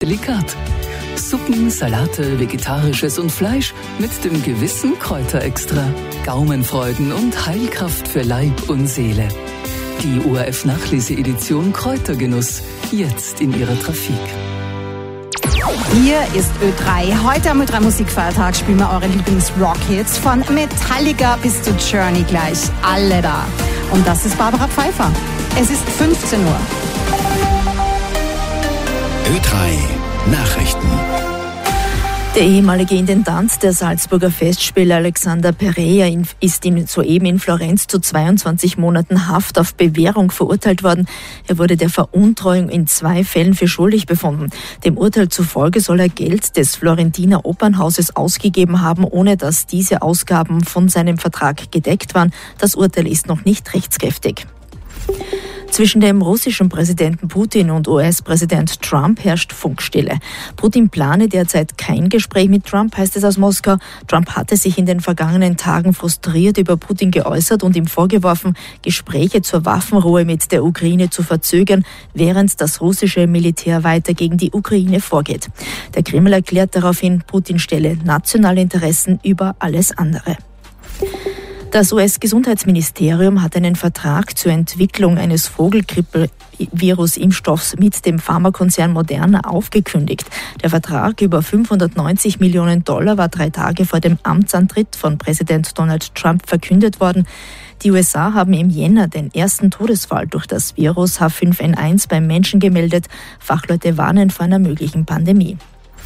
Delikat. Suppen, Salate, Vegetarisches und Fleisch mit dem gewissen Kräuterextra. Gaumenfreuden und Heilkraft für Leib und Seele. Die ORF-Nachleseedition Kräutergenuss, jetzt in ihrer Trafik. Hier ist Ö3. Heute am Ö3 Musikfeiertag spielen wir eure Lieblings-Rock-Hits von Metallica bis zu Journey gleich. Alle da. Und das ist Barbara Pfeiffer. Es ist 15 Uhr. Ö3 Nachrichten. Der ehemalige Intendant der Salzburger Festspiele Alexander Pereira ist soeben in Florenz zu 22 Monaten Haft auf Bewährung verurteilt worden. Er wurde der Veruntreuung in 2 Fällen für schuldig befunden. Dem Urteil zufolge soll er Geld des Florentiner Opernhauses ausgegeben haben, ohne dass diese Ausgaben von seinem Vertrag gedeckt waren. Das Urteil ist noch nicht rechtskräftig. Zwischen dem russischen Präsidenten Putin und US-Präsident Trump herrscht Funkstille. Putin plane derzeit kein Gespräch mit Trump, heißt es aus Moskau. Trump hatte sich in den vergangenen Tagen frustriert über Putin geäußert und ihm vorgeworfen, Gespräche zur Waffenruhe mit der Ukraine zu verzögern, während das russische Militär weiter gegen die Ukraine vorgeht. Der Kreml erklärt daraufhin, Putin stelle nationale Interessen über alles andere. Das US-Gesundheitsministerium hat einen Vertrag zur Entwicklung eines Vogelgrippe-Virus-Impfstoffs mit dem Pharmakonzern Moderna aufgekündigt. Der Vertrag über $590 Millionen war 3 Tage vor dem Amtsantritt von Präsident Donald Trump verkündet worden. Die USA haben im Jänner den ersten Todesfall durch das Virus H5N1 beim Menschen gemeldet. Fachleute warnen vor einer möglichen Pandemie.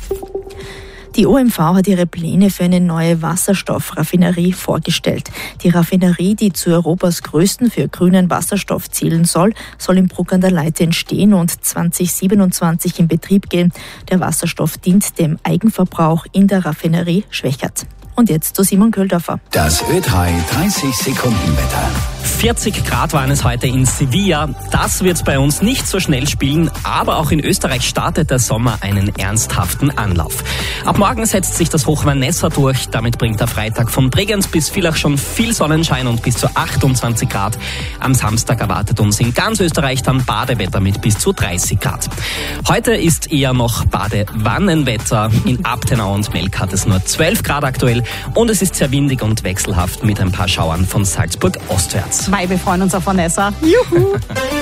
Die OMV hat ihre Pläne für eine neue Wasserstoffraffinerie vorgestellt. Die Raffinerie, die zu Europas größten für grünen Wasserstoff zählen soll in Bruck an der Leitha entstehen und 2027 in Betrieb gehen. Der Wasserstoff dient dem Eigenverbrauch in der Raffinerie Schwechat. Und jetzt zu Simon Köhldorfer. Das Ö3 30-Sekunden-Wetter. 40 Grad waren es heute in Sevilla. Das wird bei uns nicht so schnell spielen, aber auch in Österreich startet der Sommer einen ernsthaften Anlauf. Ab morgen setzt sich das Hoch Vanessa durch. Damit bringt der Freitag von Bregenz bis Villach schon viel Sonnenschein und bis zu 28 Grad. Am Samstag erwartet uns in ganz Österreich dann Badewetter mit bis zu 30 Grad. Heute ist eher noch Badewannenwetter. In Abtenau und Melk hat es nur 12 Grad aktuell und es ist sehr windig und wechselhaft mit ein paar Schauern von Salzburg ostwärts. Wir freuen uns auf Vanessa. Juhu!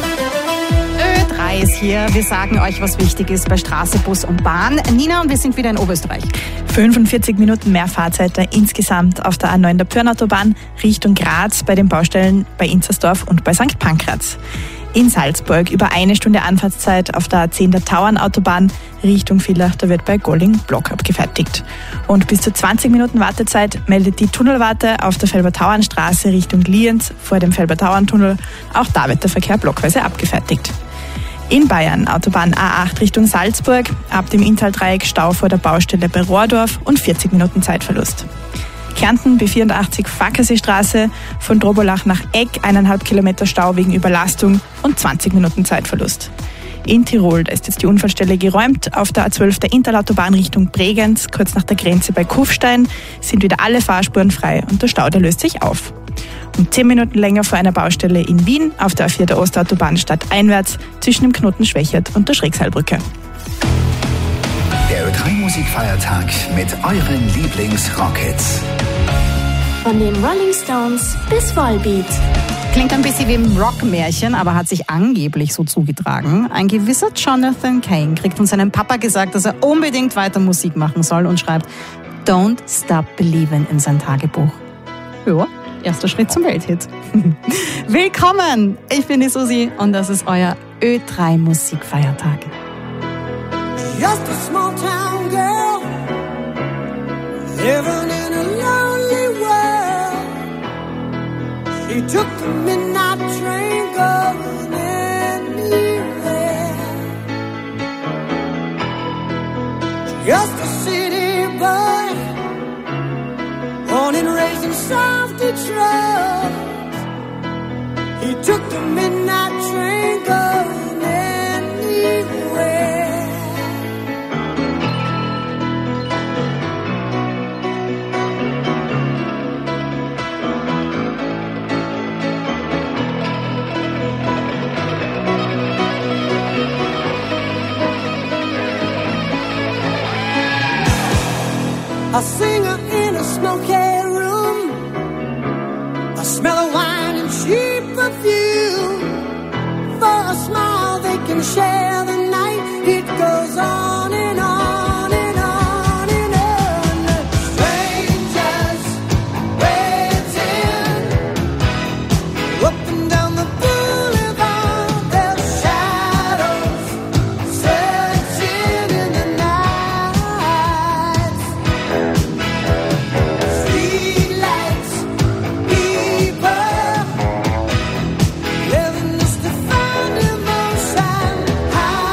Ö3 ist hier. Wir sagen euch, was wichtig ist bei Straße, Bus und Bahn. Nina, und wir sind wieder in Oberösterreich. 45 Minuten mehr Fahrzeit insgesamt auf der A9 der Pörnautobahn Richtung Graz bei den Baustellen bei Inzersdorf und bei St. Pankraz. In Salzburg über 1 Stunde Anfahrtszeit auf der A10 der Tauernautobahn Richtung Villach, da wird bei Golling Block abgefertigt. Und bis zu 20 Minuten Wartezeit meldet die Tunnelwarte auf der Felbertauernstraße Richtung Lienz vor dem Felbertauerntunnel. Auch da wird der Verkehr blockweise abgefertigt. In Bayern Autobahn A8 Richtung Salzburg, ab dem Inntal-Dreieck Stau vor der Baustelle bei Rohrdorf und 40 Minuten Zeitverlust. Kärnten B84 Fackerseestraße von Drobolach nach Egg 1,5 Kilometer Stau wegen Überlastung und 20 Minuten Zeitverlust. In Tirol, da ist jetzt die Unfallstelle geräumt. Auf der A12 der Interlautobahn Richtung Bregenz, kurz nach der Grenze bei Kufstein, sind wieder alle Fahrspuren frei und der Stau, der löst sich auf. Und 10 Minuten länger vor einer Baustelle in Wien auf der A4 der Ostautobahn stadteinwärts zwischen dem Knoten Schwechat und der Schrägseilbrücke. Der Ö3 Musikfeiertag mit euren Lieblings-Rockets. Von den Rolling Stones bis Volbeat. Klingt ein bisschen wie ein Rockmärchen, aber hat sich angeblich so zugetragen. Ein gewisser Jonathan Cain kriegt von seinem Papa gesagt, dass er unbedingt weiter Musik machen soll und schreibt Don't Stop Believin' in sein Tagebuch. Ja, erster Schritt zum Welthit. Willkommen! Ich bin die Susi und das ist euer Ö3 Musikfeiertag. Just a small town girl living in a lonely world. She took the midnight train going anywhere. Just a city boy, born and raised in South Detroit. He took the midnight train going anywhere. a singer in a smoky room, a smell of wine and cheap perfume. For a smile they can share the night. It goes on and on and on and on. Strangers waiting up and down the boulevard, their shadows searching in the night. Streetlights, people living just to find emotion. High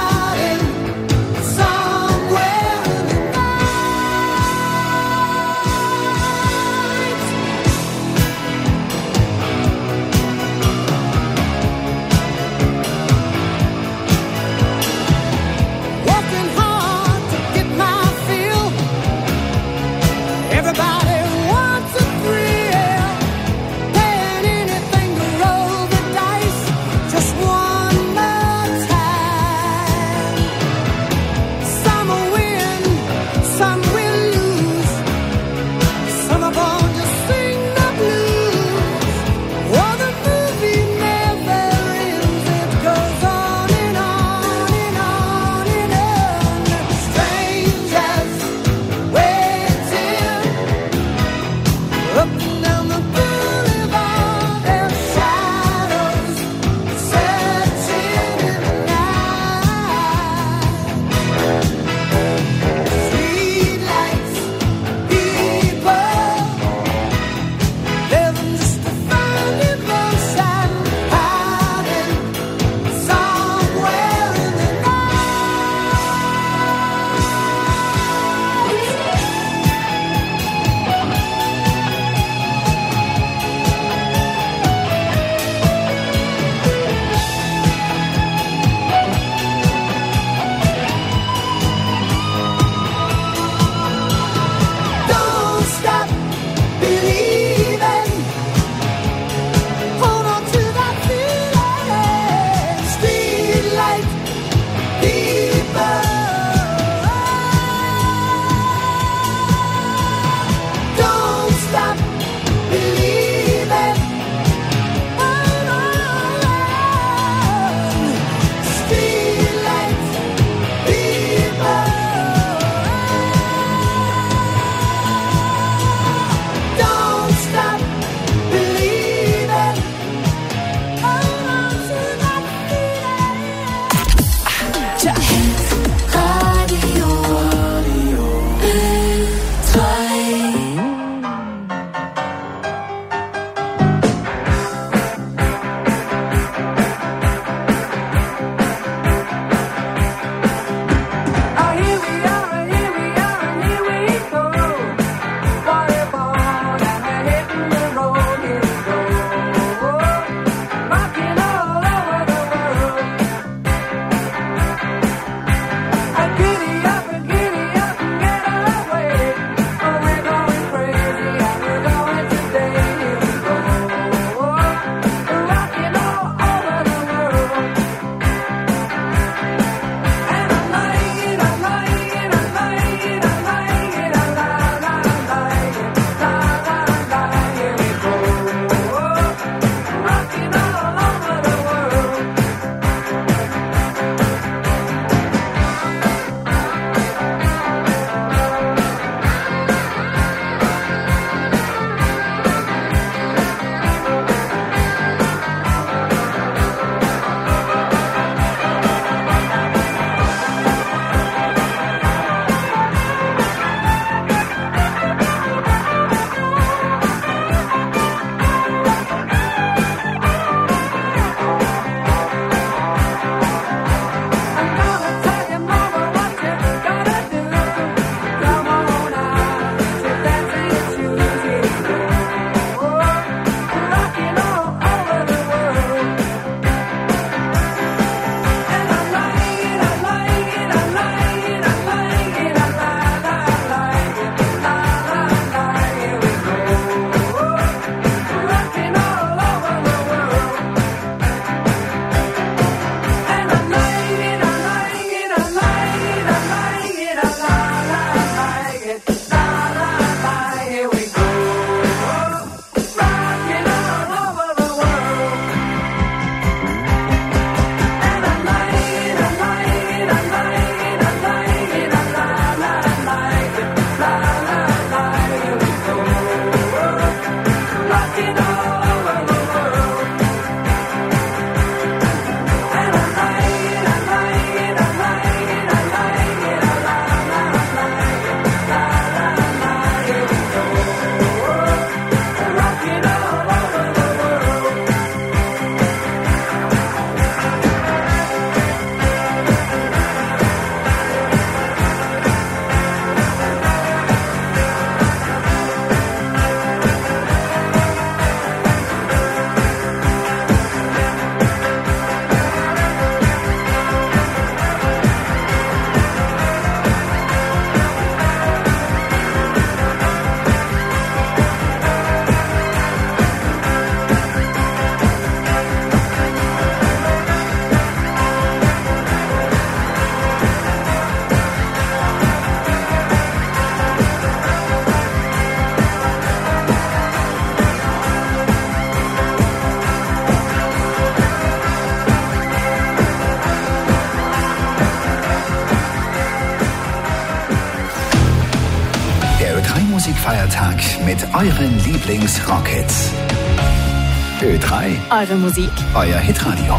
Musikfeiertag mit euren Lieblings-Rockhits. Ö3, Eure Musik. euer Hitradio.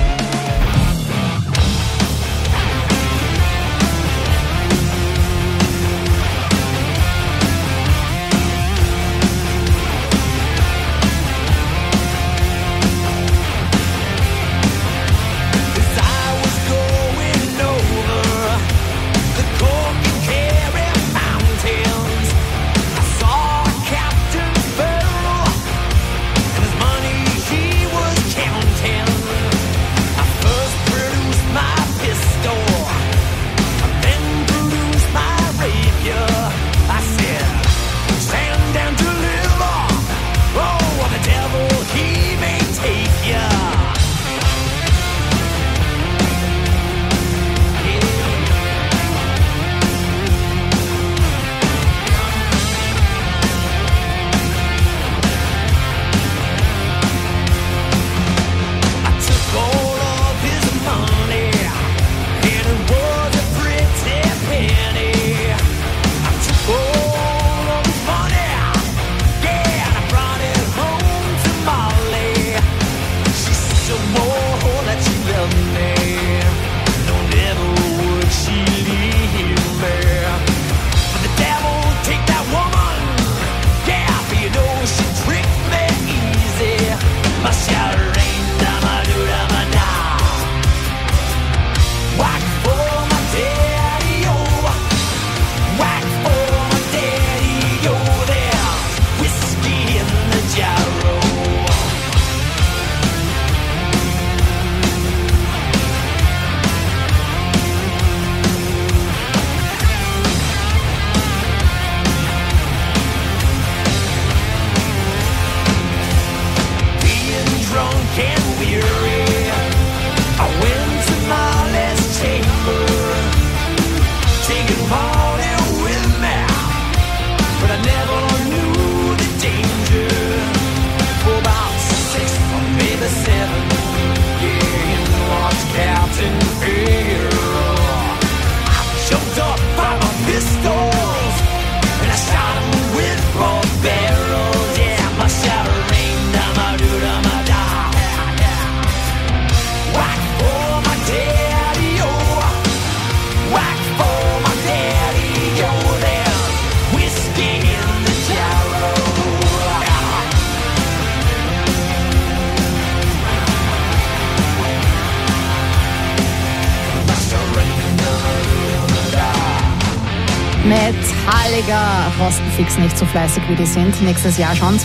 Metallica rosten fix nicht so fleißig, wie die sind. Nächstes Jahr schon,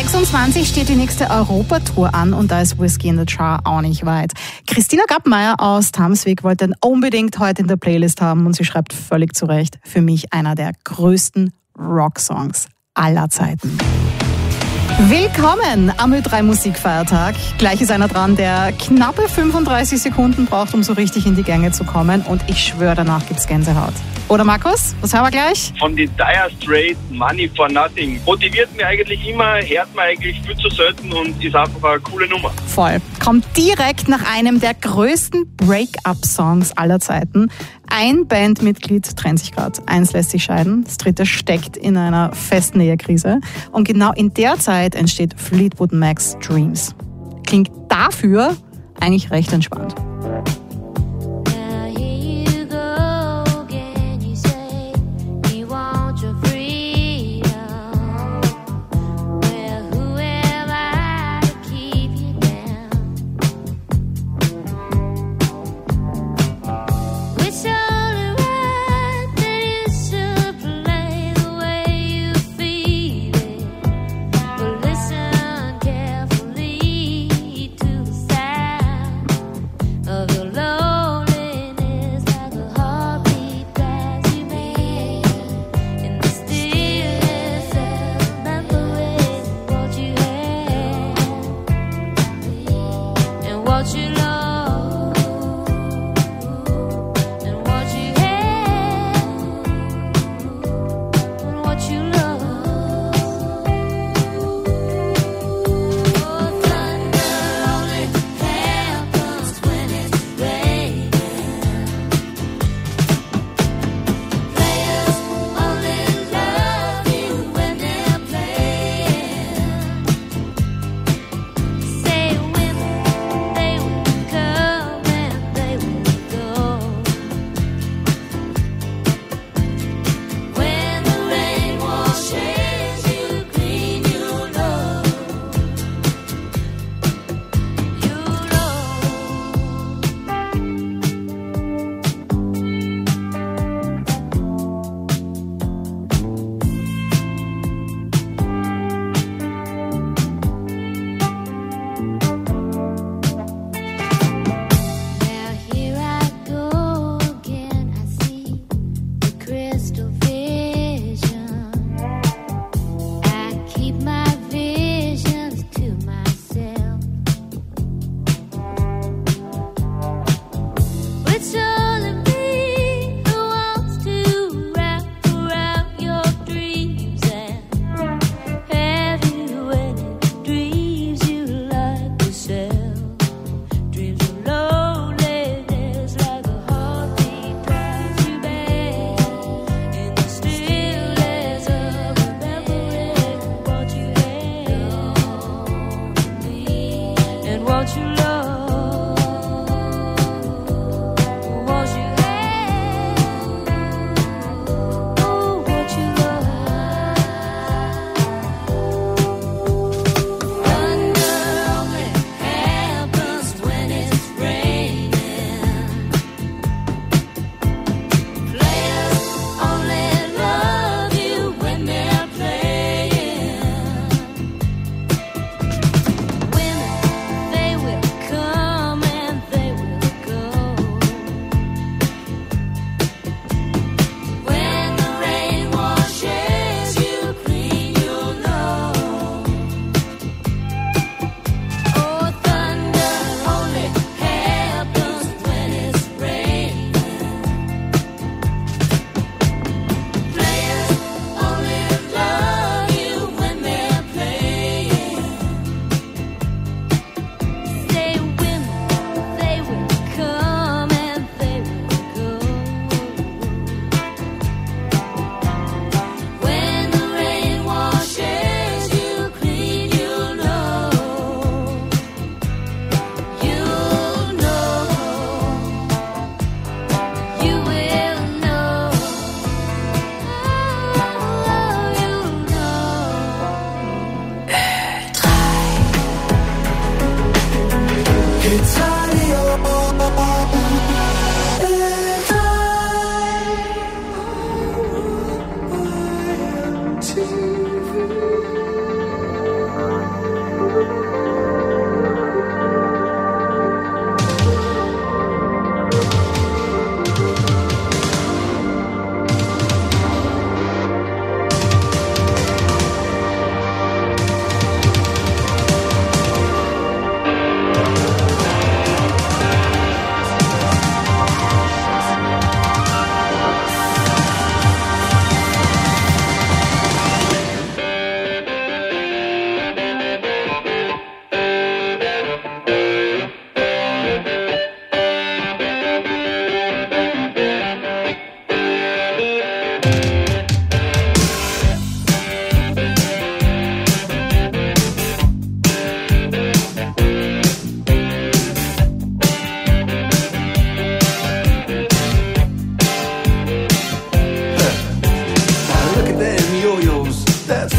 2026, steht die nächste Europatour an und da ist Whiskey in the Jar auch nicht weit. Christina Gappmeier aus Tamswig wollte ihn unbedingt heute in der Playlist haben und sie schreibt völlig zu Recht, für mich einer der größten Rocksongs aller Zeiten. Willkommen am Ö3 Musikfeiertag. Gleich ist einer dran, der knappe 35 Sekunden braucht, um so richtig in die Gänge zu kommen. Und ich schwöre, danach gibt's Gänsehaut. Oder Markus, was haben wir gleich? Von den Dire Straits, Money for Nothing. Motiviert mich eigentlich immer, hört mir eigentlich viel zu selten und ist einfach eine coole Nummer. Voll. Kommt direkt nach einem der größten Break-up-Songs aller Zeiten. Ein Bandmitglied trennt sich gerade, eins lässt sich scheiden, das dritte steckt in einer festen Ehekrise. Und genau in der Zeit entsteht Fleetwood Mac's Dreams. Klingt dafür eigentlich recht entspannt.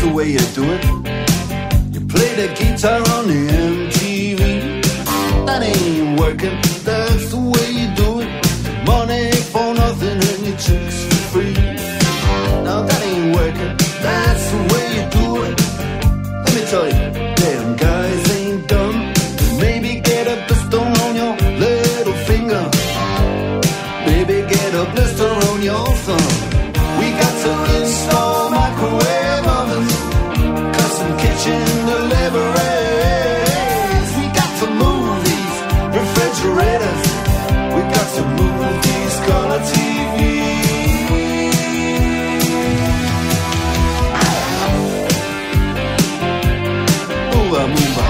the way you do it. You play the guitar on the MTV. That ain't working, that's the way you do it. Money for nothing and your chicks for free. Now that ain't working, that's the way you do it. Let me tell you, damn guys ain't dumb. Maybe get a blister on your little finger. Maybe get a blister on your thumb. We got to install microwave ovens, custom kitchen deliveries. We got to move these refrigerators. We got to move these color TVs. Move on, move on.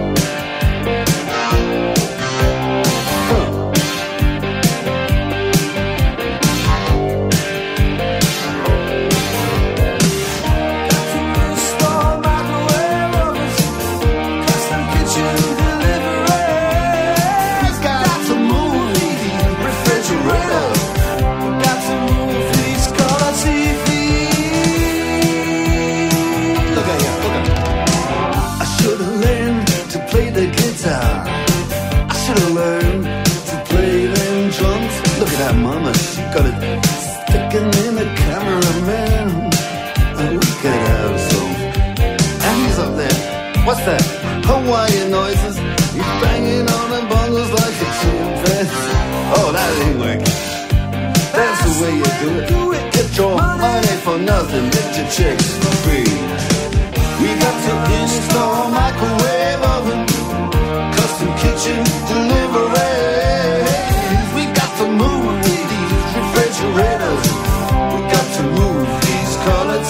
Mama, she got it sticking in the cameraman. And we could have some. And he's up there. What's that? Hawaiian noises. He's banging on the bongos like a chimpanzee. Oh, that ain't working. That's the way you do it. Get your money for nothing. Get your chicks for free. We got to install microwave oven, custom kitchen delivery. We got to move these refrigerators. We got to move these color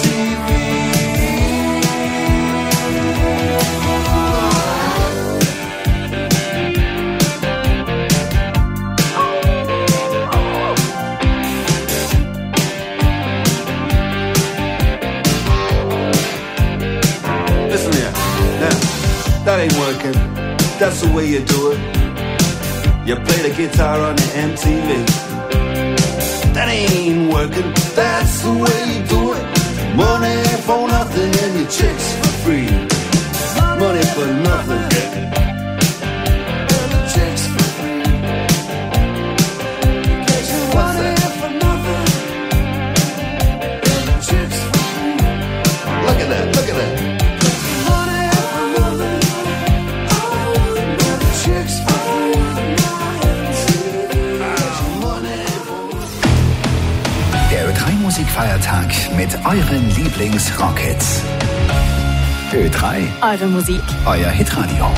Listen here, now, that ain't working. That's the way you do it. You play the guitar on the MTV. That ain't working, that's the way you do it. Money for nothing and your chicks for free. Money for nothing and your chicks for free. What's that? For nothing and your chicks for free. Look at that, look at that. Money for nothing and your chicks for free. Musikfeiertag mit euren Lieblings-Rockhits. Ö3. Eure Musik. Euer Hitradio.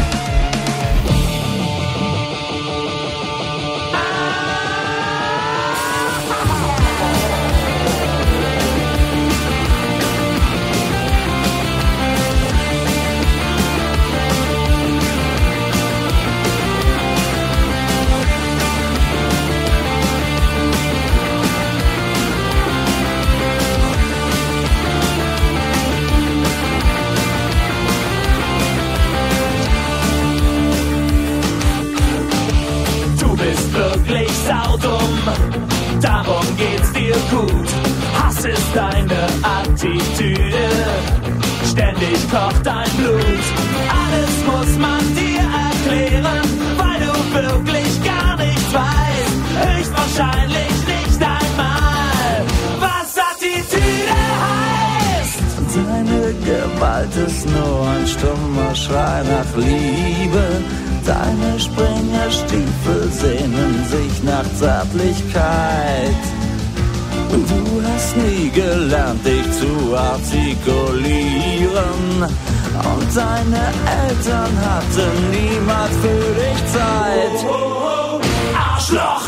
Darum geht's dir gut. Hass ist deine Attitüde. Ständig kocht dein Blut. Alles muss man dir erklären, weil du wirklich gar nichts weißt. Höchstwahrscheinlich nicht einmal, was Attitüde heißt. Deine Gewalt ist nur ein stummer Schrei nach Liebe. Deine Springerstiefel sehnen sich nach Zärtlichkeit. Du hast nie gelernt, dich zu artikulieren. Und deine Eltern hatten niemals für dich Zeit. Oh, oh, oh. Arschloch!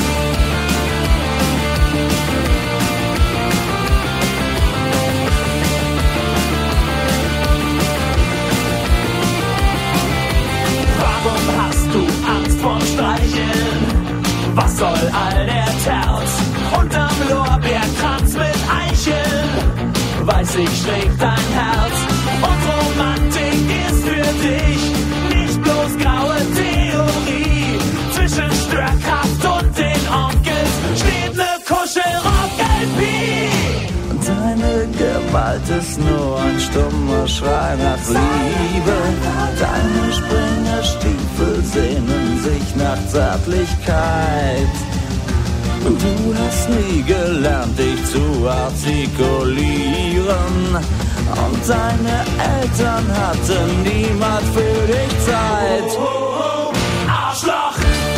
Warum hast du Angst vorm Streicheln? Was soll all der Terz? Unterm Lorbeerkranz mit Eicheln weiß ich, schlägt dein Herz. Und Romantik ist für dich nicht bloß graue Theorie. Zwischen Störkraft und den Onkels steht ne Kuschelrock-LP. Deine Gewalt Gewalt ist nur ein stummer Schrei nach Liebe. Deine Springerstiefel sehnen sich nach Zärtlichkeit. Du hast nie gelernt, dich zu artikulieren. Und deine Eltern hatten niemand für dich Zeit. Arschloch!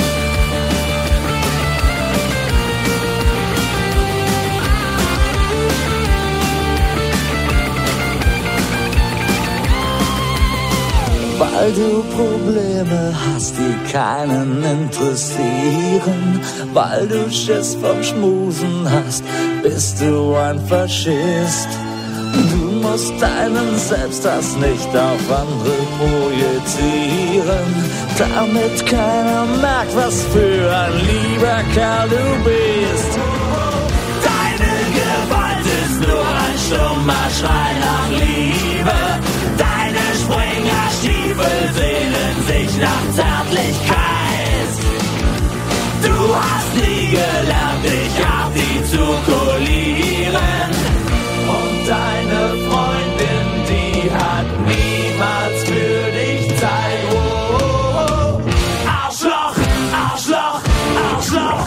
Weil du Probleme hast, die keinen interessieren. Weil du Schiss vom Schmusen hast, bist du ein Faschist. Du musst deinen Selbsthass nicht auf andere projizieren, damit keiner merkt, was für ein lieber Kerl du bist. Deine Gewalt ist nur ein stummer Schrei nach Liebe. Deine Springerstiefel sehnen sich nach Zärtlichkeit. Du hast nie gelernt, dich artikulieren. Und deine Freundin, die hat niemals für dich Zeit. Oh, oh, oh. Arschloch, Arschloch, Arschloch.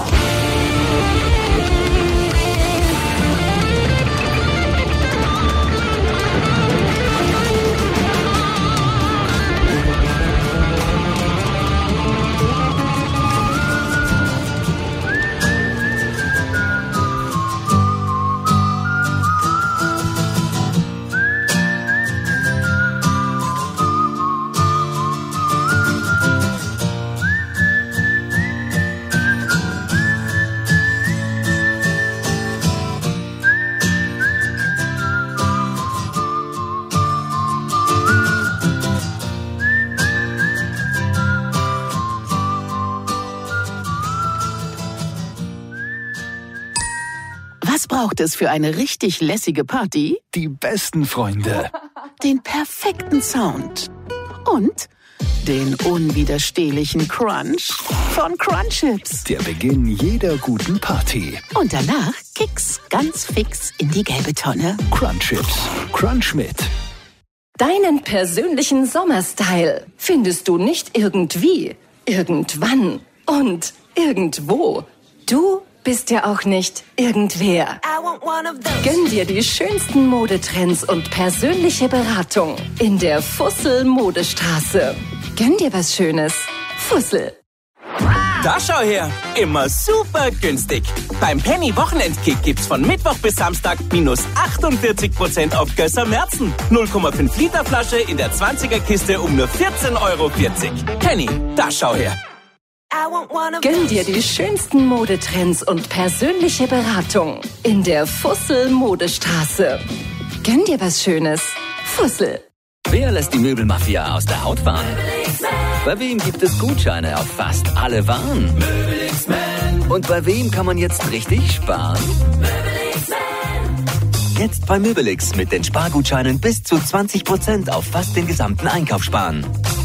Was braucht es für eine richtig lässige Party? Die besten Freunde. Den perfekten Sound. Und den unwiderstehlichen Crunch von Crunchips. Der Beginn jeder guten Party. Und danach Kicks ganz fix in die gelbe Tonne. Crunchips. Crunch mit. Deinen persönlichen Sommerstyle findest du nicht irgendwie, irgendwann und irgendwo. Du bist ja auch nicht irgendwer. Gönn dir die schönsten Modetrends und persönliche Beratung in der Fussel Modestraße. Gönn dir was Schönes. Fussel. Da schau her, immer super günstig. Beim Penny Wochenendkick gibt's von Mittwoch bis Samstag minus 48% auf Gösser Märzen. 0,5 Liter Flasche in der 20er Kiste um nur 14,40 €. Penny, da schau her. Gönn dir die schönsten Modetrends und persönliche Beratung in der Fussel Modestraße. Gönn dir was Schönes. Fussel. Wer lässt die Möbelmafia aus der Haut fahren? Bei wem gibt es Gutscheine auf fast alle Waren? Und bei wem kann man jetzt richtig sparen? Jetzt bei Möbelix mit den Spargutscheinen bis zu 20% auf fast den gesamten Einkauf sparen.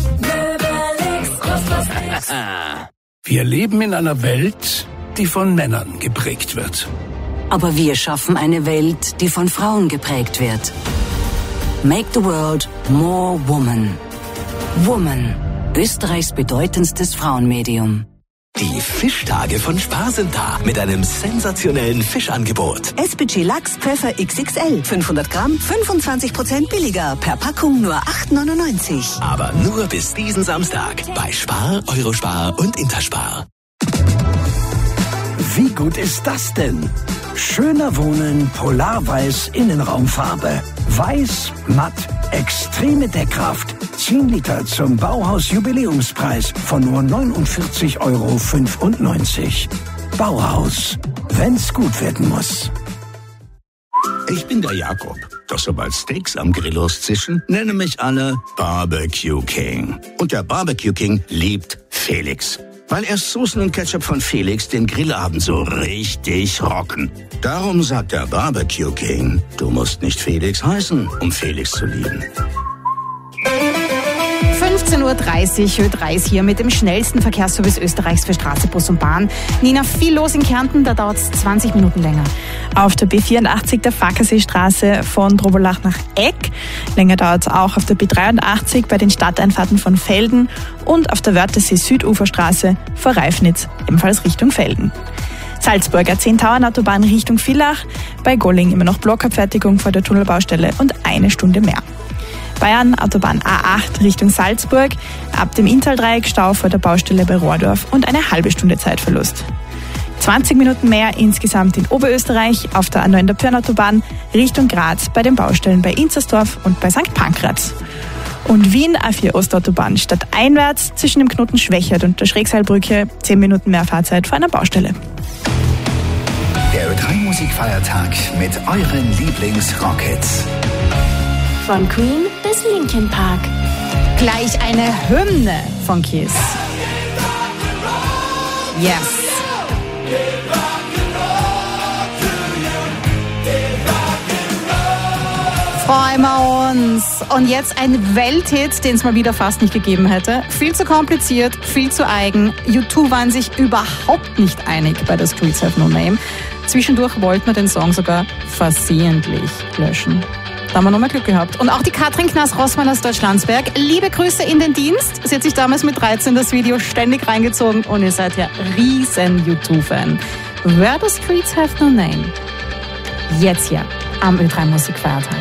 Wir leben in einer Welt, die von Männern geprägt wird. Aber wir schaffen eine Welt, die von Frauen geprägt wird. Make the world more woman. Woman, Österreichs bedeutendstes Frauenmedium. Die Fischtage von Spar sind da mit einem sensationellen Fischangebot. SPG Lachs Pfeffer XXL. 500 Gramm, 25% billiger. Per Packung nur 8,99 €. Aber nur bis diesen Samstag bei Spar, Eurospar und Interspar. Wie gut ist das denn? Schöner Wohnen, Polarweiß Innenraumfarbe. Weiß, matt, extreme Deckkraft. 10 Liter zum Bauhaus-Jubiläumspreis von nur 49,95 € Bauhaus, wenn's gut werden muss. Ich bin der Jakob. Doch sobald Steaks am Grill loszischen, nennen mich alle Barbecue King. Und der Barbecue King liebt Felix. Weil erst Soßen und Ketchup von Felix den Grillabend so richtig rocken. Darum sagt der Barbecue King, du musst nicht Felix heißen, um Felix zu lieben. 15.30 Uhr, Ö3 ist hier mit dem schnellsten Verkehrsservice Österreichs für Straße, Bus und Bahn. Nina, viel los in Kärnten, da dauert es 20 Minuten länger. Auf der B84 der Fackerseestraße von Drobolach nach Eck. Länger dauert es auch auf der B83 bei den Stadteinfahrten von Velden und auf der Wörthersee-Süduferstraße vor Reifnitz, ebenfalls Richtung Velden. Salzburger 10-Tauern-Autobahn Richtung Villach, bei Golling immer noch Blockabfertigung vor der Tunnelbaustelle und 1 Stunde mehr. Bayern Autobahn A8 Richtung Salzburg, ab dem Inntal-Dreieck Stau vor der Baustelle bei Rohrdorf und eine halbe Stunde Zeitverlust. 20 Minuten mehr insgesamt in Oberösterreich auf der A9 der Pörnautobahn Richtung Graz bei den Baustellen bei Inzersdorf und bei St. Pankraz. Und Wien A4 Ostautobahn stadteinwärts zwischen dem Knoten Schwächert und der Schrägseilbrücke 10 Minuten mehr Fahrzeit vor einer Baustelle. Der Ö3 Musikfeiertag mit euren Lieblings-Rockhits. Von Queen bis Linkin Park. Gleich eine Hymne von Kiss. Yes. Freuen wir uns. Und jetzt ein Welthit, den es mal wieder fast nicht gegeben hätte. Viel zu kompliziert, viel zu eigen. U2 waren sich überhaupt nicht einig bei The Streets Have No Name. Zwischendurch wollten wir den Song sogar versehentlich löschen. Da haben wir nochmal Glück gehabt. Und auch die Katrin Knaas-Rossmann aus Deutschlandsberg. Liebe Grüße in den Dienst. Sie hat sich damals mit 13 das Video ständig reingezogen und ihr seid ja riesen U2-Fan. Where the Streets Have No Name. Jetzt hier am Ö3 Musikfeiertag.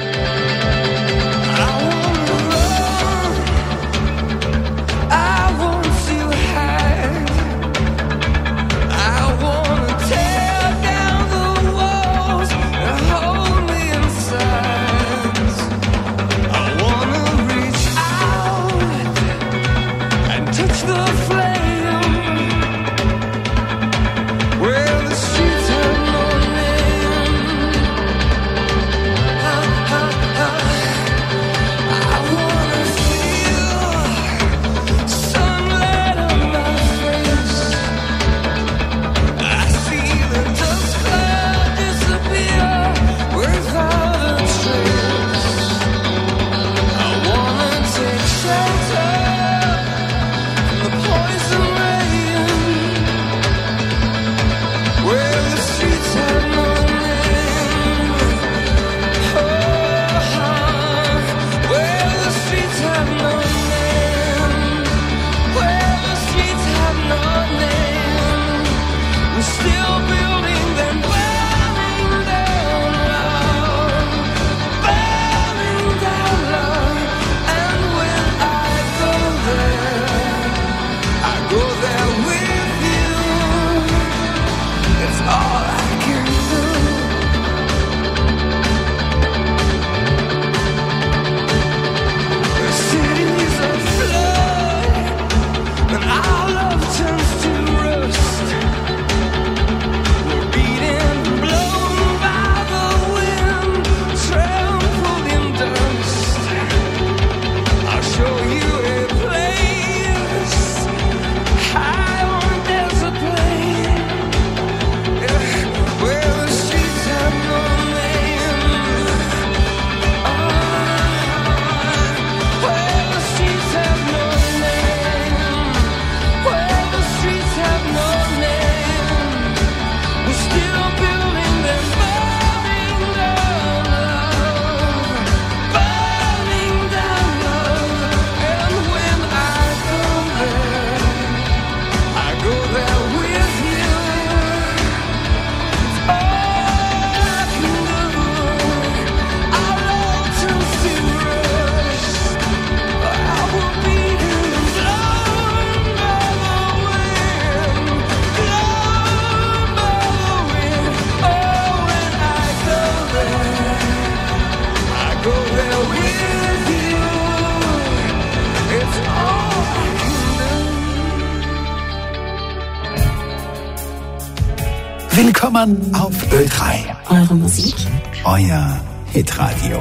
Willkommen auf Ö3. Eure Musik. Euer Hitradio.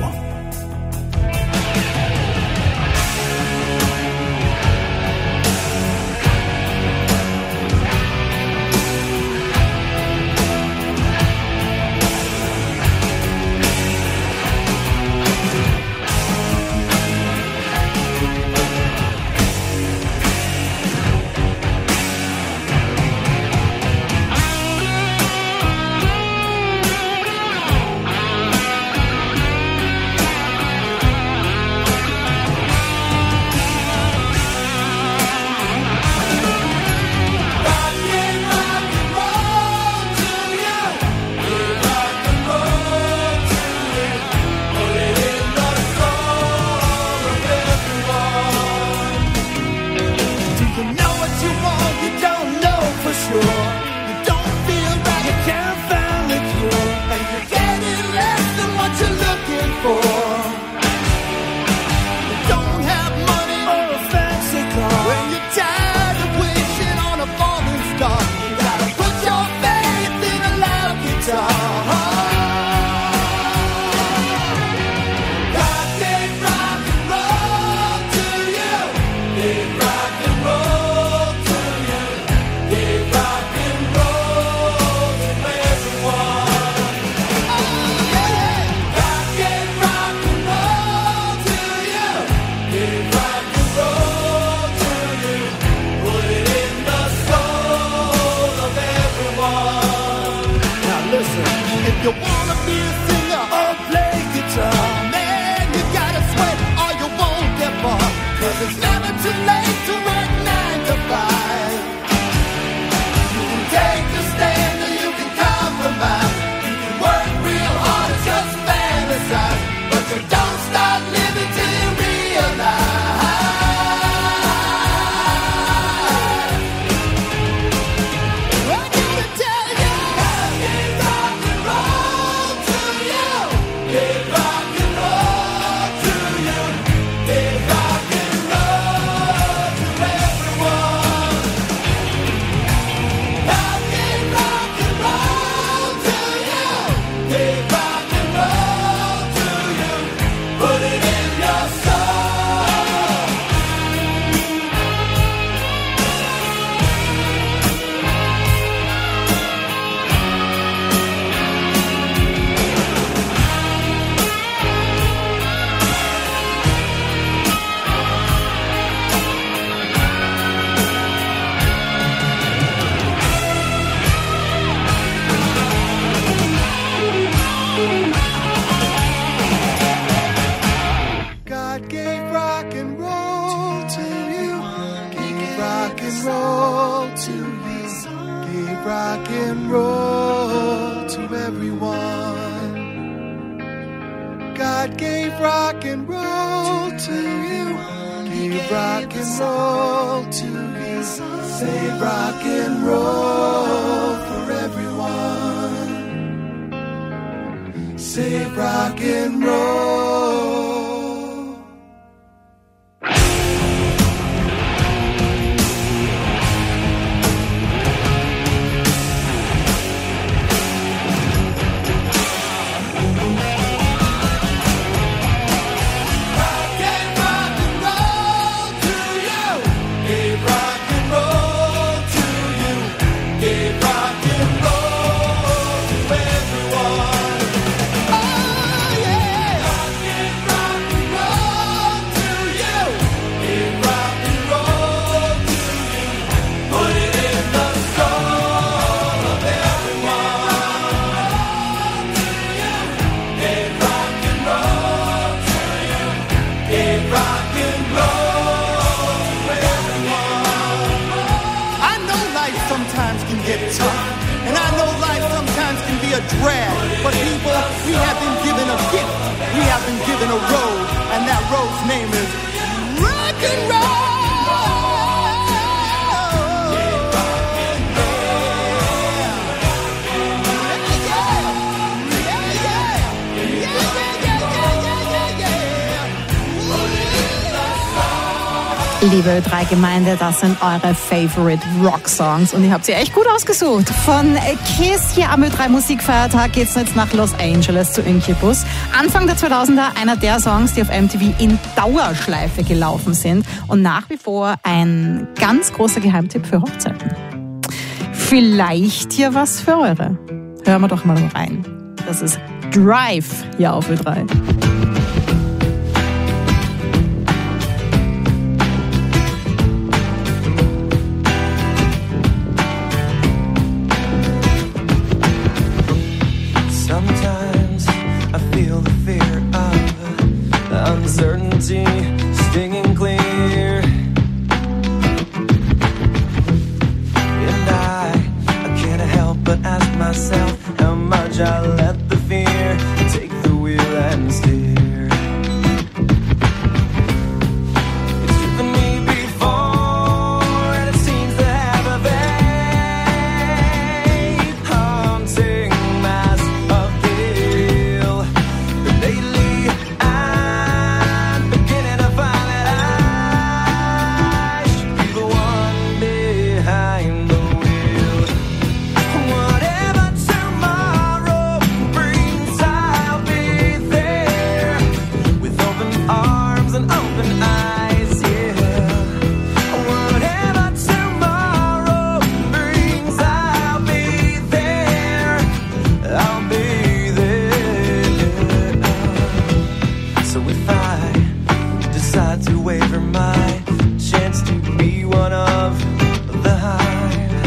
God gave rock and roll to you. Gave rock and roll to you. Save rock and roll for everyone. Save rock and roll. But people, we have been given a gift. We have been given a road, and that road's name is rock and roll. Liebe Ö3-Gemeinde, das sind eure Favorite Rock-Songs und ihr habt sie echt gut ausgesucht. Von Kiss hier am Ö3-Musikfeiertag geht's jetzt nach Los Angeles zu Incubus. Anfang der 2000er einer der Songs, die auf MTV in Dauerschleife gelaufen sind und nach wie vor ein ganz großer Geheimtipp für Hochzeiten. Vielleicht hier was für eure. Hören wir doch mal rein. Das ist Drive hier auf Ö3. Uncertainty stinging clear, and I can't help but ask myself how much I let the fear take the wheel and steer. It's driven me before, and it seems to have a vague, haunting mass appeal. But lately I'm beginning to find that I should be the one behind the wheel. Whatever tomorrow brings, I'll be there with open arms and open eyes, yeah. Whatever tomorrow brings, I'll be there. I'll be there. So if I decide to waver my chance to be one of the hive,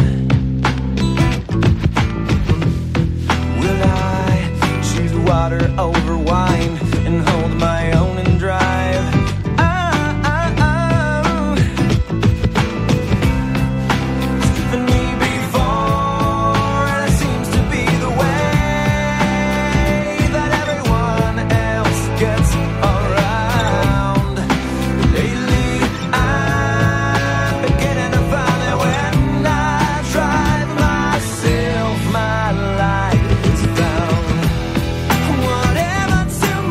will I choose water over wine and hold my own and drive? It's driven me before, and it seems to be the way that everyone else gets around. Lately, I'm beginning to find that when I drive myself, my light is found. Whatever tomorrow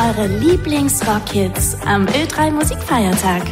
Eure Lieblings-Rock-Hits am Ö3 Musikfeiertag.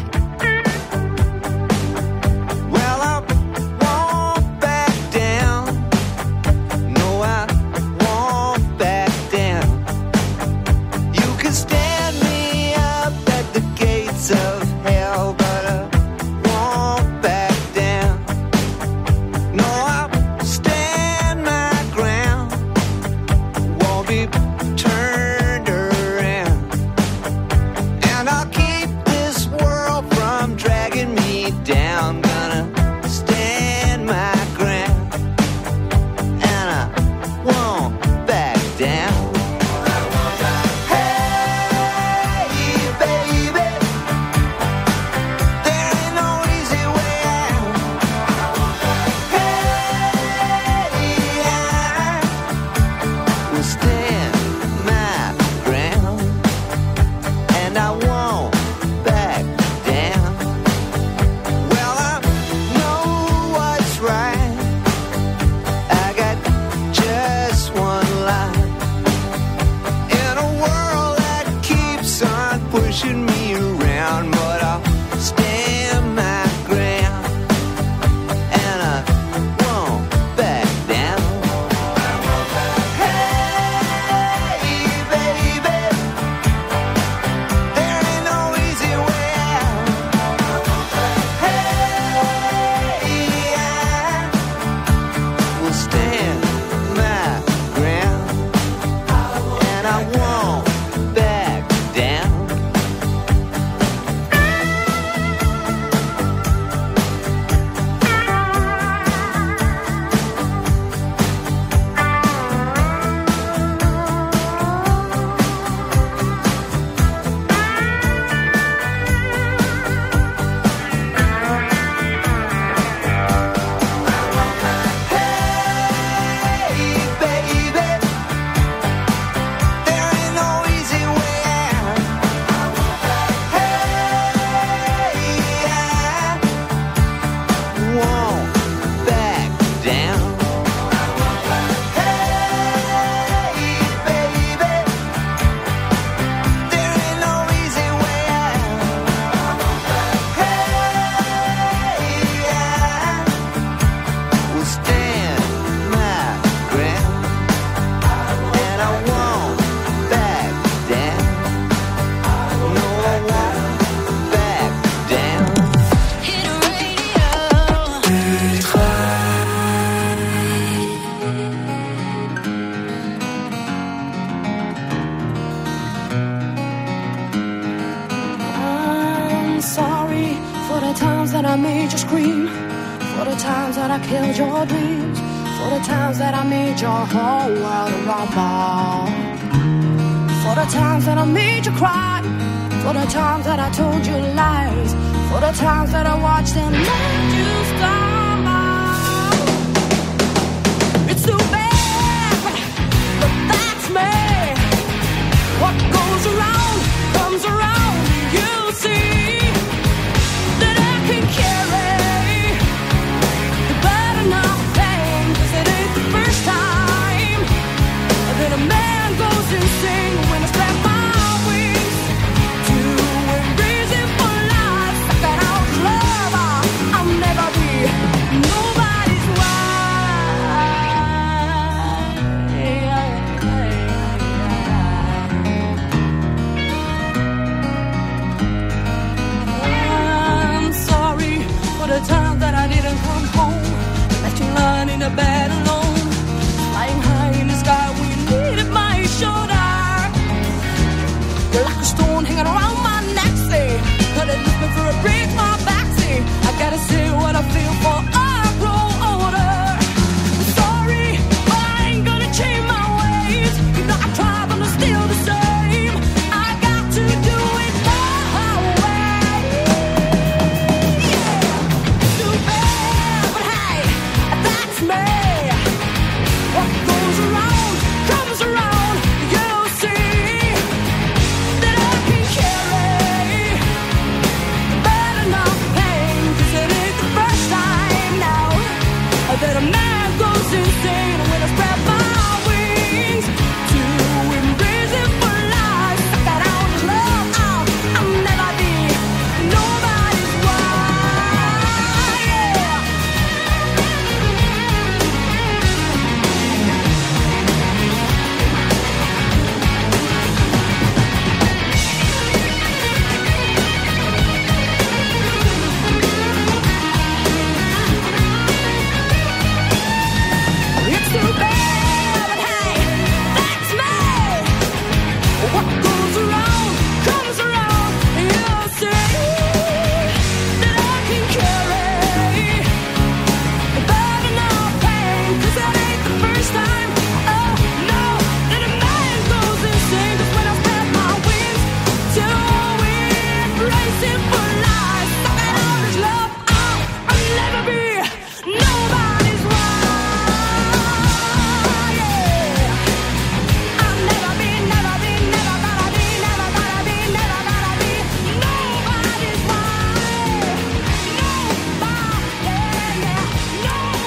I made you scream, for the times that I killed your dreams, for the times that I made your whole world a rumble, for the times that I made you cry, for the times that I told you lies, for the times that I watched and let you stumble. It's too bad, but that's me. What goes around comes around, you'll see. I'm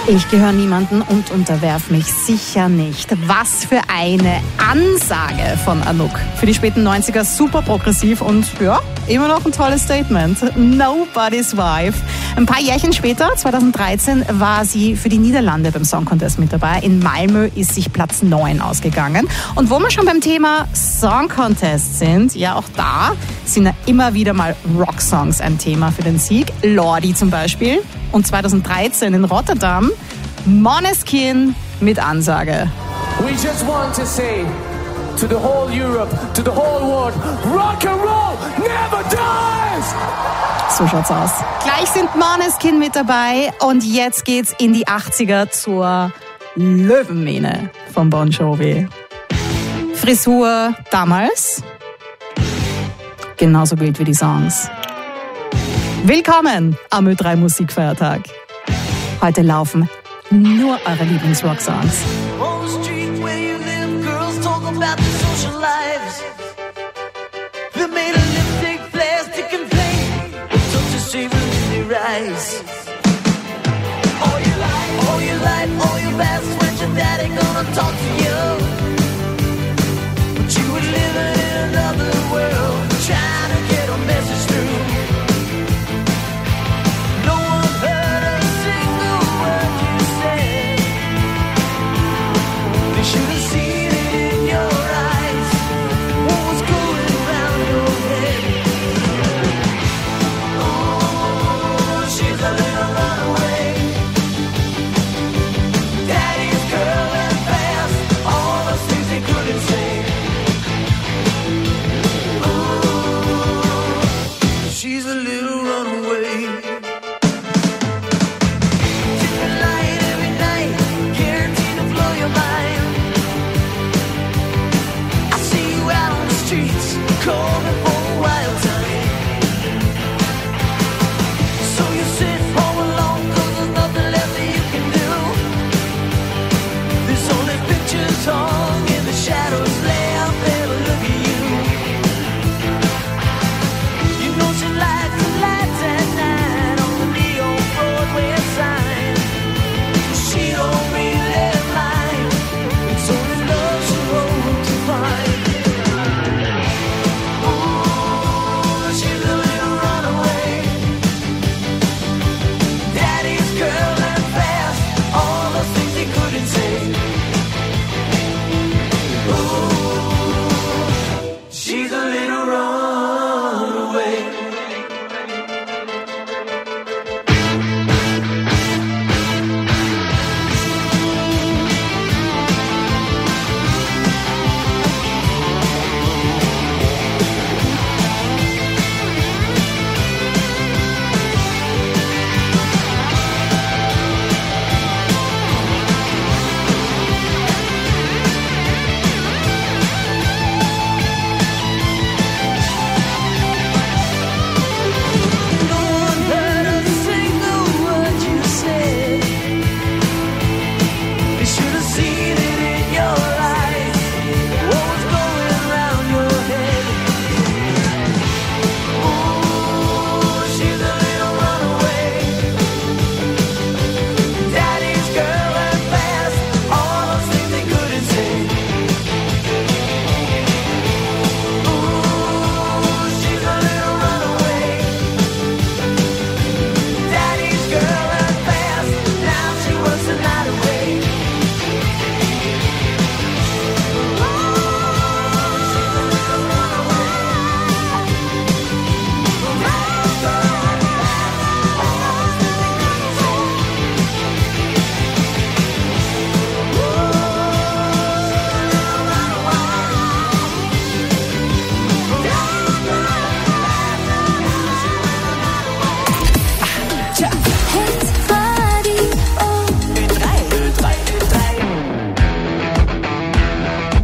Ich gehöre niemanden und unterwerf mich sicher nicht. Was für eine Ansage von Anouk. Für die späten 90er super progressiv und ja, immer noch ein tolles Statement. Nobody's Wife. Ein paar Jährchen später, 2013, war sie für die Niederlande beim Song Contest mit dabei. In Malmö ist sich Platz 9 ausgegangen. Und wo wir schon beim Thema Song Contest sind, ja auch da sind ja immer wieder mal Rocksongs ein Thema für den Sieg. Lordi zum Beispiel. Und 2013 in Rotterdam Måneskin mit Ansage. We just want to say to the whole Europe, to the whole world, rock and roll never dies! So schaut's aus. Gleich sind Måneskin mit dabei und jetzt geht's in die 80er zur Löwenmähne von Bon Jovi. Frisur damals, genauso gut wie die Songs. Willkommen am Ö3 Musikfeiertag. Heute laufen nur eure Lieblingsrock-Songs. On the street where you live, girls talk about their social lives. They made a lipstick, plastic and plain, such a savor in their eyes. All your life, all your best friends, your dad ain't gonna talk to you. But you were living in another world, trying to get a message through. No one heard a single word you said. They should have seen it in your eyes. What was going around your head? Oh, she's a little runaway. Daddy's girl and fast, all the things they couldn't say. Oh, she's a little runaway. Different light every night, guaranteed to blow your mind. I see you out on the streets, calling for a wild time. So you sit home alone, 'cause there's nothing left that you can do. There's only pictures hung in the shadows, left there to look at you. You know she lights the lights at night on the neon Broadway sign. She don't really mind, it's only love she hopes to find. Oh, she's a little runaway. Daddy's girl and fast, all the things he couldn't say. Oh, she's a little runaway. No one heard a single word you said. They should have seen it in your eyes. What was going around your head? Oh, she's a little runaway. Daddy's girl and fast, all those things they couldn't say. Oh, she's a little runaway. Daddy's girl and fast, now she works the night away.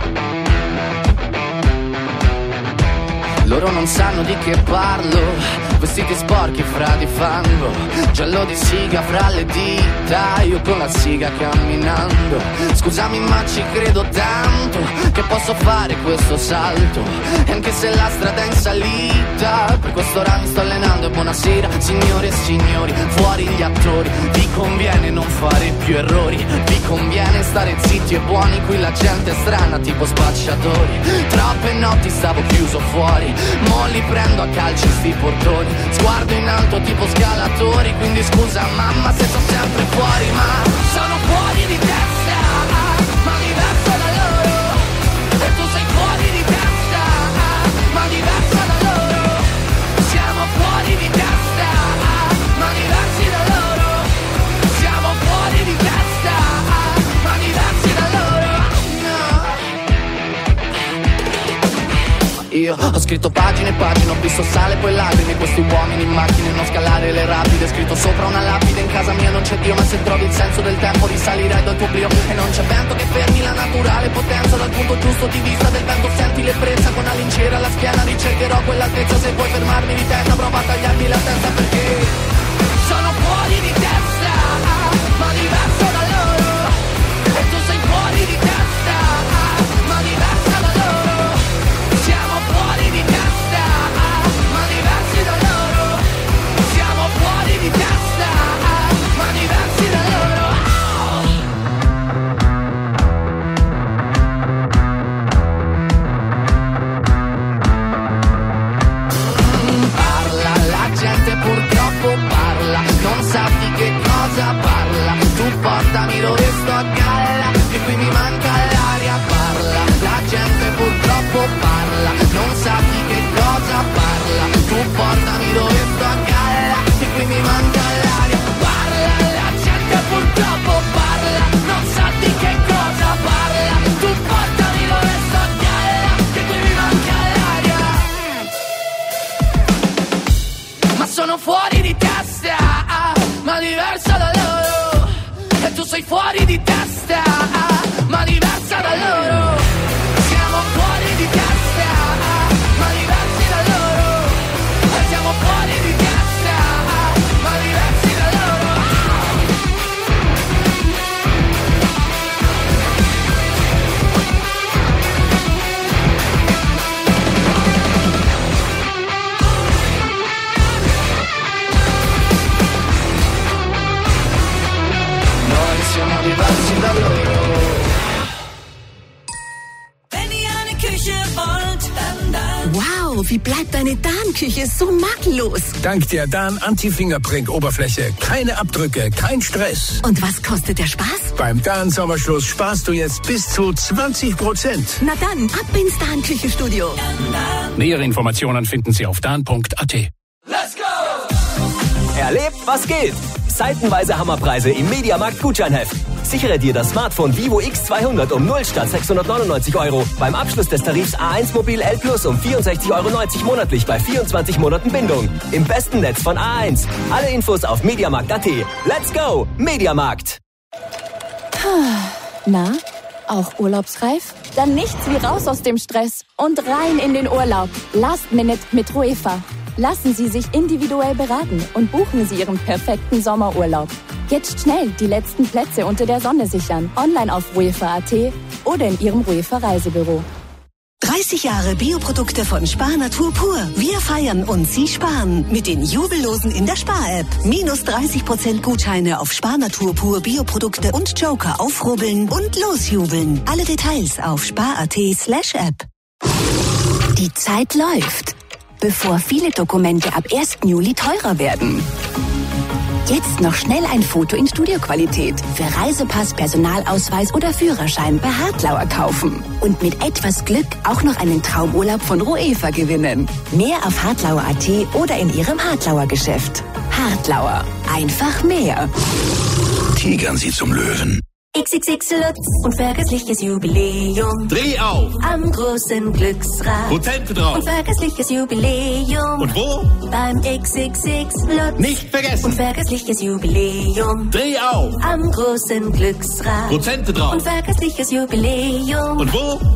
Loro non sanno di che parlo, vestiti sporchi fra di fango, giallo di siga fra le dita, io con la siga camminando. Scusami ma ci credo tanto che posso fare questo salto, e anche se la strada è in salita, per questo ora mi sto allenando. E buonasera signore e signori, fuori gli attori, vi conviene non fare più errori, vi conviene stare zitti e buoni, qui la gente è strana tipo spacciatori. Troppe notti stavo chiuso fuori, mo li prendo a calci sti portoni, sguardo in alto tipo scalatori, quindi scusa mamma se sto sempre fuori, ma sono fuori di testa, ma diverso da loro, e tu sei fuori di testa, ma diverso da loro, siamo fuori di testa, ma diversi da loro, siamo fuori di testa, ma diversi da loro. Io ho scritto pagine e pagine, ho visto sale poi lacrime, questi uomini in macchine, non scalare le rapide, scritto sopra una lapide, in casa mia non c'è Dio, ma se trovi il senso del tempo risalirai dal tuo oblio, e non c'è vento che fermi la naturale potenza, dal punto giusto di vista del vento senti l'ebbrezza, con la lincera alla schiena ricercherò quell'altezza, se vuoi fermarmi di testa prova a tagliarmi la testa, perché sono fuori di testa, ma diverso da loro, e tu sei fuori di testa, ma diversa da loro, siamo fuori di testa, ma diversi da loro, siamo fuori di testa, ma diversi da loro. Parla, la gente purtroppo parla, non sa di che cosa parla, tu portami dove sto a galla, che qui mi manca l'aria, parla, la gente purtroppo parla, non sa di che cosa parla, tu portami dove sto a galla, che qui mi manca l'aria, parla, la gente purtroppo parla, non sa di che cosa parla, tu portami dove sto a galla, che qui mi manca l'aria, ma sono fuori di testa, ma diversa da loro, e tu sei fuori di testa, ma diversa da loro, siamo fuori di testa, ma diversi da loro, e siamo fuori di testa, ma diversi da loro. Noi siamo diversi da loro. Wow, wie bleibt deine Darmküche so makellos? Dank der Darm Anti-Fingerprint-Oberfläche. Keine Abdrücke, kein Stress. Und was kostet der Spaß? Beim Darm-Sommerschluss sparst du jetzt bis zu 20%. Na dann, ab ins Darmküche-Studio. Nähere Informationen finden Sie auf darm.at. Let's go! Erlebt, was geht! Seitenweise Hammerpreise im Mediamarkt-Gutscheinheft. Sichere dir das Smartphone Vivo X200 um 0 statt 699 €. Beim Abschluss des Tarifs A1 Mobil L Plus um 64,90 € monatlich bei 24 Monaten Bindung. Im besten Netz von A1. Alle Infos auf mediamarkt.at. Let's go! Mediamarkt! Na, auch urlaubsreif? Dann nichts wie raus aus dem Stress und rein in den Urlaub. Last Minute mit Ruefa. Lassen Sie sich individuell beraten und buchen Sie Ihren perfekten Sommerurlaub. Jetzt schnell die letzten Plätze unter der Sonne sichern. Online auf ruefa.at oder in Ihrem Ruefa Reisebüro. 30 Jahre Bioprodukte von Spar Natur pur. Wir feiern und Sie sparen mit den Jubellosen in der Spar-App. Minus 30% Gutscheine auf Spar Natur pur Bioprodukte und Joker aufrubbeln und losjubeln. Alle Details auf spar.at/app. Die Zeit läuft, bevor viele Dokumente ab 1. Juli teurer werden. Jetzt noch schnell ein Foto in Studioqualität für Reisepass, Personalausweis oder Führerschein bei Hartlauer kaufen. Und mit etwas Glück auch noch einen Traumurlaub von Ruefa gewinnen. Mehr auf hartlauer.at oder in Ihrem Hartlauer Geschäft. Hartlauer. Einfach mehr. Tigern Sie zum Löwen. XXX Lutz, unvergessliches Jubiläum. Dreh auf! Am großen Glücksrad. Prozente drauf. Unvergessliches Jubiläum. Und wo? Beim XXX Lutz. Nicht vergessen. Unvergessliches Jubiläum. Dreh auf! Am großen Glücksrad. Prozente drauf. Unvergessliches Jubiläum. Und wo?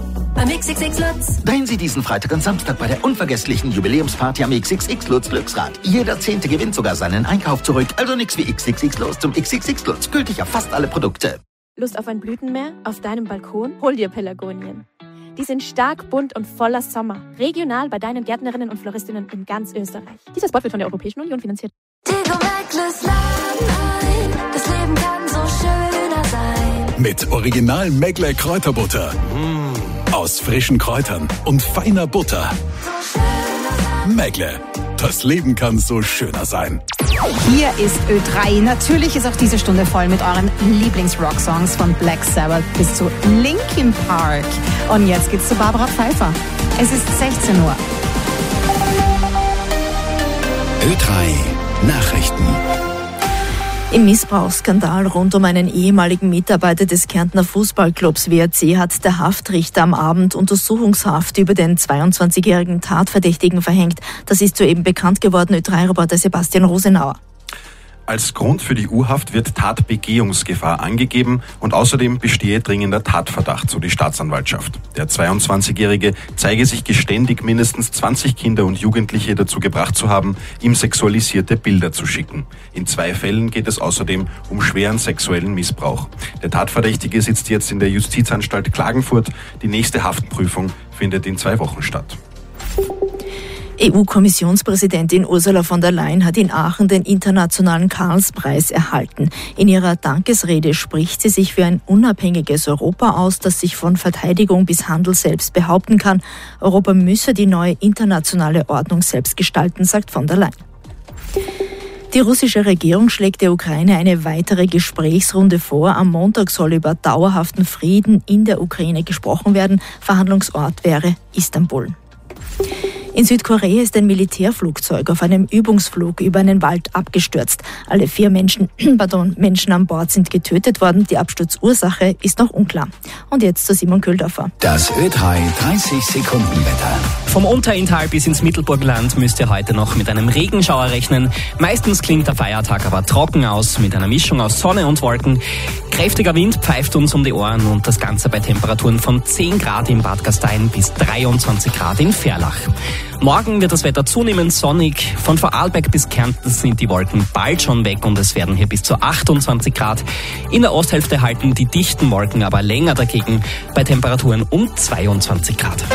am XXX Lutz. Drehen Sie diesen Freitag und Samstag bei der unvergesslichen Jubiläumsparty am XXX Lutz Glücksrad. Jeder 10. gewinnt sogar seinen Einkauf zurück. Also nix wie XXX los zum XXX Lutz. Gültig auf fast alle Produkte. Lust auf ein Blütenmeer auf deinem Balkon? Hol dir Pelargonien. Die sind stark, bunt und voller Sommer. Regional bei deinen Gärtnerinnen und Floristinnen in ganz Österreich. Dieser Spot wird von der Europäischen Union finanziert. Tigo Mäkles Laden, das Leben kann so schöner sein. Mit Original Mägle Kräuterbutter. Aus frischen Kräutern und feiner Butter. Mägle, das Leben kann so schöner sein. Hier ist Ö3. Natürlich ist auch diese Stunde voll mit euren Lieblings-Rock-Songs von Black Sabbath bis zu Linkin Park. Und jetzt geht's zu Barbara Pfeiffer. Es ist 16 Uhr. Ö3 Nachrichten. Im Missbrauchsskandal rund um einen ehemaligen Mitarbeiter des Kärntner Fußballclubs WRC hat der Haftrichter am Abend Untersuchungshaft über den 22-jährigen Tatverdächtigen verhängt. Das ist soeben bekannt geworden, Ö3-Reporter Sebastian Rosenauer. Als Grund für die U-Haft wird Tatbegehungsgefahr angegeben und außerdem bestehe dringender Tatverdacht, so die Staatsanwaltschaft. Der 22-Jährige zeige sich geständig, mindestens 20 Kinder und Jugendliche dazu gebracht zu haben, ihm sexualisierte Bilder zu schicken. In 2 Fällen geht es außerdem um schweren sexuellen Missbrauch. Der Tatverdächtige sitzt jetzt in der Justizanstalt Klagenfurt. Die nächste Haftprüfung findet in 2 Wochen statt. EU-Kommissionspräsidentin Ursula von der Leyen hat in Aachen den internationalen Karlspreis erhalten. In ihrer Dankesrede spricht sie sich für ein unabhängiges Europa aus, das sich von Verteidigung bis Handel selbst behaupten kann. Europa müsse die neue internationale Ordnung selbst gestalten, sagt von der Leyen. Die russische Regierung schlägt der Ukraine eine weitere Gesprächsrunde vor. Am Montag soll über dauerhaften Frieden in der Ukraine gesprochen werden. Verhandlungsort wäre Istanbul. In Südkorea ist ein Militärflugzeug auf einem Übungsflug über einen Wald abgestürzt. Alle 4 Menschen an Bord sind getötet worden. Die Absturzursache ist noch unklar. Und jetzt zu Simon Köhldorfer. Das Ö3 30-Sekunden-Wetter. Vom Unterintal bis ins Mittelburgenland müsst ihr heute noch mit einem Regenschauer rechnen. Meistens klingt der Feiertag aber trocken aus, mit einer Mischung aus Sonne und Wolken. Kräftiger Wind pfeift uns um die Ohren und das Ganze bei Temperaturen von 10 Grad in Bad Gastein bis 23 Grad in Verlach. Morgen wird das Wetter zunehmend sonnig. Von Vorarlberg bis Kärnten sind die Wolken bald schon weg und es werden hier bis zu 28 Grad. In der Osthälfte halten die dichten Wolken aber länger dagegen bei Temperaturen um 22 Grad.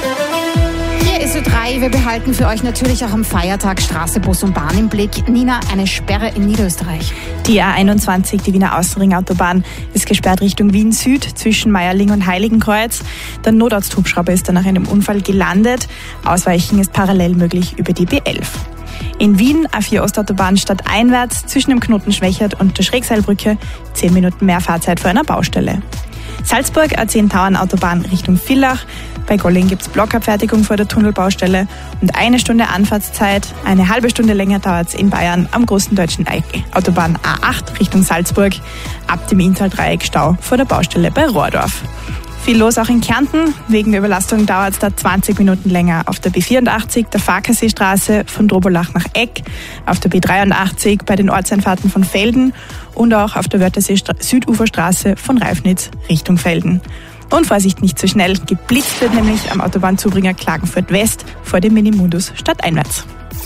Hier ist Ö3. Wir behalten für euch natürlich auch am Feiertag Straße, Bus und Bahn im Blick. Nina, eine Sperre in Niederösterreich. Die A21, die Wiener Außenringautobahn, ist gesperrt Richtung Wien Süd zwischen Meierling und Heiligenkreuz. Der Notarzthubschrauber ist dann nach einem Unfall gelandet. Ausweichen ist parallel möglich über die B11. In Wien A4 Ostautobahn stadteinwärts zwischen dem Knoten Schwächert und der Schrägseilbrücke 10 Minuten mehr Fahrzeit vor einer Baustelle. Salzburg A10 Tauernautobahn Richtung Villach. Bei Golling gibt es Blockabfertigung vor der Tunnelbaustelle und 1 Stunde Anfahrtszeit. Eine halbe Stunde länger dauert es in Bayern am großen deutschen Autobahn A8 Richtung Salzburg. Ab dem Inntal-Dreieck Stau vor der Baustelle bei Rohrdorf. Viel los auch in Kärnten. Wegen der Überlastung dauert es da 20 Minuten länger auf der B84, der Farkasseestraße von Drobolach nach Eck, auf der B83 bei den Ortseinfahrten von Velden und auch auf der Wörthersee-Süduferstraße von Reifnitz Richtung Velden. Und Vorsicht, nicht zu schnell. Geblitzt wird nämlich am Autobahnzubringer Klagenfurt West vor dem Minimundus stadteinwärts.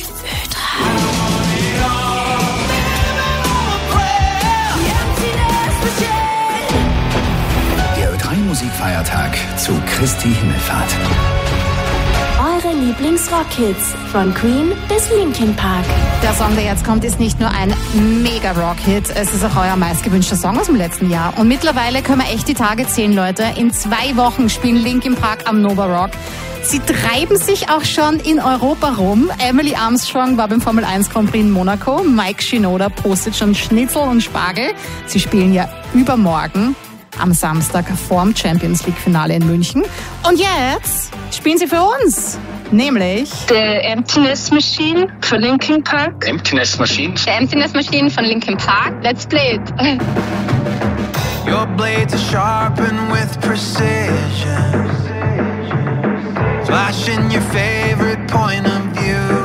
Der Ö3-Musikfeiertag zu Christi Himmelfahrt. Eure Lieblings-Rock-Hits von Queen bis Linkin Park. Der Song, der jetzt kommt, ist nicht nur ein Mega-Rock-Hit, es ist auch euer meistgewünschter Song aus dem letzten Jahr. Und mittlerweile können wir echt die Tage zählen, Leute. In 2 Wochen spielen Linkin Park am Nova Rock. Sie treiben sich auch schon in Europa rum. Emily Armstrong war beim Formel 1 Grand Prix in Monaco. Mike Shinoda postet schon Schnitzel und Spargel. Sie spielen ja übermorgen am Samstag vorm Champions League Finale in München. Und jetzt spielen sie für uns. Nämlich The Emptiness Machine von Linkin Park. Emptiness Machine. The Emptiness Machine von Linkin Park. Let's play it. Your blades are sharpened with precision, flashing your favorite point of view.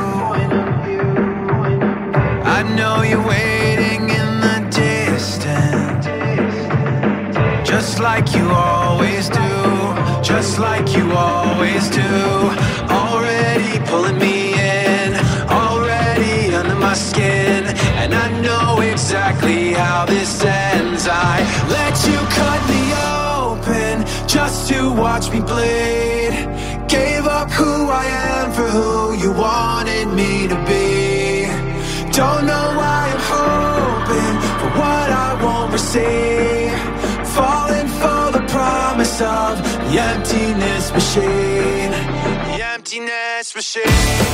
I know you're waiting in the distance, just like you always do. just like you always do. Already pulling me in, already under my skin, and I know exactly how this ends. I let you cut me open just to watch me bleed. Gave up who I am for who you wanted me to be. Don't know why I'm hoping for what I won't receive. Falling for the promise of the emptiness machine. The emptiness machine.